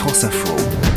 France Info.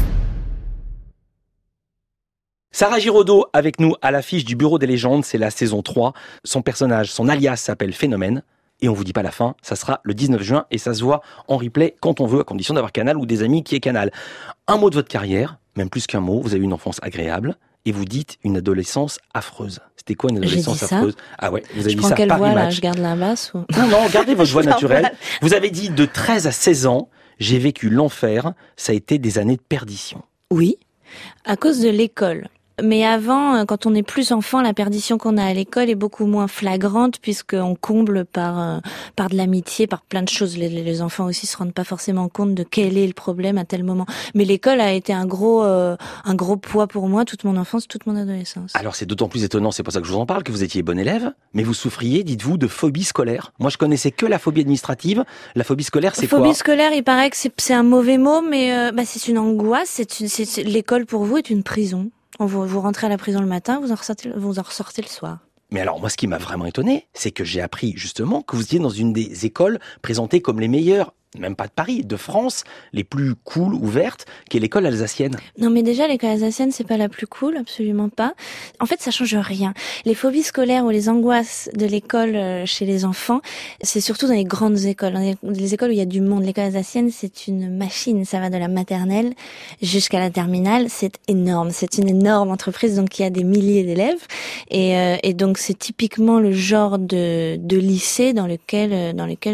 Sarah Giraudot avec nous à l'affiche du Bureau des légendes, c'est la saison 3. Son personnage, son alias s'appelle Phénomène. Et on vous dit pas la fin, ça sera le 19 juin et ça se voit en replay quand on veut, à condition d'avoir Canal ou des amis qui aient Canal. Un mot de votre carrière, même plus qu'un mot, vous avez eu une enfance agréable et vous dites une adolescence affreuse. C'était quoi une adolescence affreuse ? Ah ouais, vous avez dit ça à Paris Paris Match. Match. Je garde la basse ou... Non, gardez votre voix naturelle. Vous avez dit de 13 à 16 ans, j'ai vécu l'enfer, ça a été des années de perdition. Oui, à cause de l'école. Mais avant, quand on est plus enfant, la perdition qu'on a à l'école est beaucoup moins flagrante puisqu'on comble par de l'amitié, par plein de choses. Les enfants aussi se rendent pas forcément compte de quel est le problème à tel moment. Mais l'école a été un gros poids pour moi toute mon enfance, toute mon adolescence. Alors c'est d'autant plus étonnant, c'est pour ça que je vous en parle, que vous étiez bon élève, mais vous souffriez, dites-vous, de phobie scolaire. Moi je connaissais que la phobie administrative. La phobie scolaire, c'est quoi ? Phobie scolaire, il paraît que c'est un mauvais mot, mais c'est une angoisse. L'école pour vous est une prison. Vous rentrez à la prison le matin, vous en ressortez le soir. Mais alors, moi, ce qui m'a vraiment étonné, c'est que j'ai appris, justement, que vous étiez dans une des écoles présentées comme les meilleures, même pas de Paris, de France, les plus cool, ouvertes, qui est l'école alsacienne. Non, mais déjà, l'école alsacienne, c'est pas la plus cool, absolument pas. En fait, ça change rien. Les phobies scolaires ou les angoisses de l'école chez les enfants, c'est surtout dans les grandes écoles. Dans les écoles où il y a du monde. L'école alsacienne, c'est une machine. Ça va de la maternelle jusqu'à la terminale. C'est énorme. C'est une énorme entreprise, donc il y a des milliers d'élèves. Et donc, c'est typiquement le genre de lycée dans lequel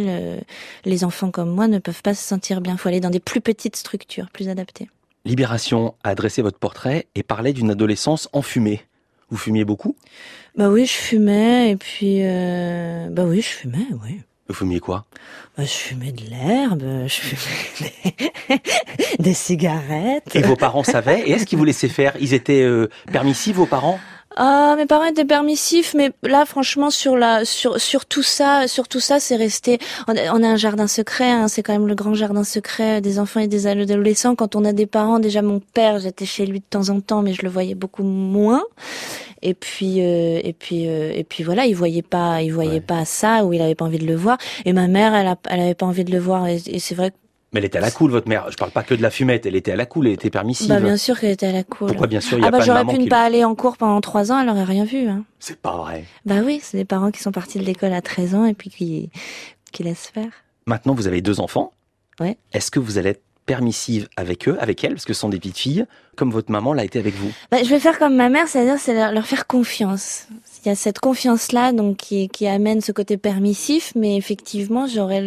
les enfants comme moi ne peuvent pas se sentir bien. Il faut aller dans des plus petites structures, plus adaptées. Libération a dressé votre portrait et parlait d'une adolescence enfumée. Vous fumiez beaucoup ? Bah oui, je fumais, et puis... oui, je fumais, oui. Vous fumiez quoi ? Je fumais de l'herbe, je fumais des cigarettes. Et vos parents savaient ? Et est-ce qu'ils vous laissaient faire ? Ils étaient permissifs, vos parents ? Ah, mes parents étaient permissifs, mais là, franchement, sur tout ça, c'est resté. On a un jardin secret, hein, c'est quand même le grand jardin secret des enfants et des adolescents. Quand on a des parents, déjà mon père, j'étais chez lui de temps en temps, mais je le voyais beaucoup moins. Et puis voilà, il voyait pas ça, ou il avait pas envie de le voir. Et ma mère, elle avait pas envie de le voir. Et c'est vrai que. Mais elle était à la cool, votre mère. Je parle pas que de la fumette, elle était à la cool, elle était permissive. Bah bien sûr qu'elle était à la cool. Pourquoi bien sûr, il y a pas de j'aurais maman pu ne pas aller en cours pendant 3 ans, elle aurait rien vu. Hein. C'est pas vrai. Bah oui, c'est des parents qui sont partis de l'école à 13 ans et puis qui laissent faire. Maintenant, vous avez 2 enfants. Ouais. Est-ce que vous allez être permissive avec eux, avec elles, parce que ce sont des petites filles, comme votre maman l'a été avec vous? Je vais faire comme ma mère, c'est-à-dire c'est leur faire confiance. Il y a cette confiance-là, donc qui amène ce côté permissif, mais effectivement, j'aurai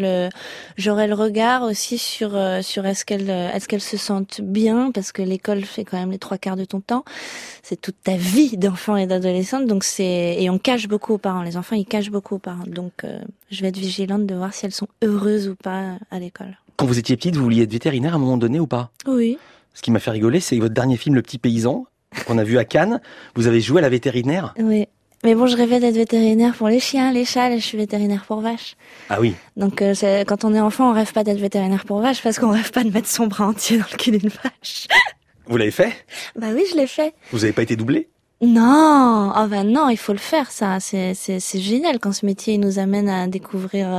le regard aussi sur est-ce qu'elles se sentent bien, parce que l'école fait quand même les 3/4 de ton temps. C'est toute ta vie d'enfant et d'adolescente, donc et on cache beaucoup aux parents. Les enfants, ils cachent beaucoup aux parents, donc je vais être vigilante de voir si elles sont heureuses ou pas à l'école. Quand vous étiez petite, vous vouliez être vétérinaire à un moment donné ou pas? Oui. Ce qui m'a fait rigoler, c'est votre dernier film, Le Petit Paysan, qu'on a vu à Cannes. Vous avez joué à la vétérinaire. Oui. Mais bon, je rêvais d'être vétérinaire pour les chiens, les chats, je suis vétérinaire pour vaches. Ah oui. Donc quand on est enfant, on rêve pas d'être vétérinaire pour vaches parce qu'on rêve pas de mettre son bras entier dans le cul d'une vache. Vous l'avez fait? Bah oui, je l'ai fait. Vous avez pas été doublé? Non, non, il faut le faire, ça. C'est génial quand ce métier il nous amène à découvrir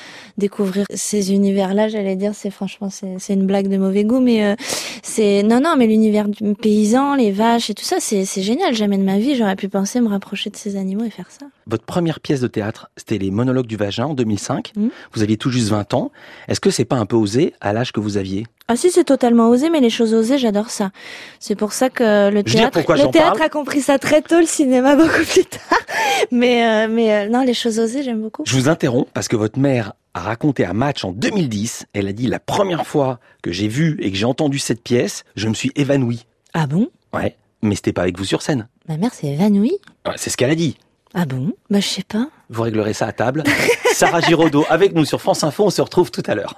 ces univers-là. J'allais dire, c'est une blague de mauvais goût, mais mais l'univers du paysan, les vaches et tout ça, c'est génial. Jamais de ma vie j'aurais pu penser me rapprocher de ces animaux et faire ça. Votre première pièce de théâtre, c'était Les Monologues du Vagin en 2005. Vous aviez tout juste 20 ans. Est-ce que c'est pas un peu osé à l'âge que vous aviez? Ah si, c'est totalement osé, mais les choses osées, j'adore ça. C'est pour ça que le théâtre a compris ça très tôt, le cinéma beaucoup plus tard. Mais non, les choses osées, j'aime beaucoup. Je vous interromps parce que votre mère a raconté à Match en 2010, elle a dit: la première fois que j'ai vu et que j'ai entendu cette pièce, je me suis évanoui. Ah bon? Ouais, mais c'était pas avec vous sur scène. Ma mère s'est évanouie? Ouais, c'est ce qu'elle a dit. Ah bon? Je sais pas. Vous réglerez ça à table. Sarah Giraudot avec nous sur France Info, on se retrouve tout à l'heure.